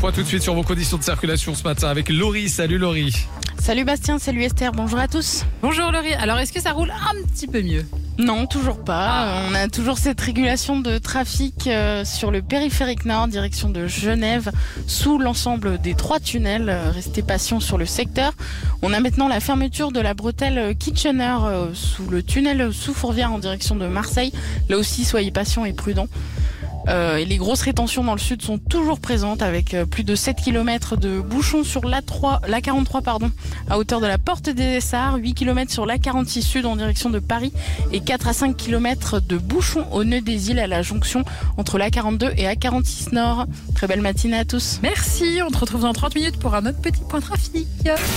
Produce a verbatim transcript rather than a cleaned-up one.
point tout de suite sur vos conditions de circulation ce matin avec Laurie. Salut Laurie. Salut Bastien, salut Esther, bonjour à tous. Bonjour Laurie, alors est-ce que ça roule un petit peu mieux ? Non, toujours pas. On a toujours cette régulation de trafic euh, sur le périphérique nord, direction de Genève, sous l'ensemble des trois tunnels. Euh, restez patients sur le secteur. On a maintenant la fermeture de la bretelle Kitchener euh, sous le tunnel sous Fourvière en direction de Marseille. Là aussi, soyez patients et prudents. Euh, et les grosses rétentions dans le sud sont toujours présentes avec euh, plus de sept kilomètres de bouchons sur l'A trois, l'A quarante-trois pardon, à hauteur de la porte des Essarts, huit kilomètres sur l'A quarante-six sud en direction de Paris et quatre à cinq kilomètres de bouchons au nœud des îles à la jonction entre l'A quarante-deux et A quarante-six nord. Très belle matinée à tous. Merci, on te retrouve dans trente minutes pour un autre petit point trafic.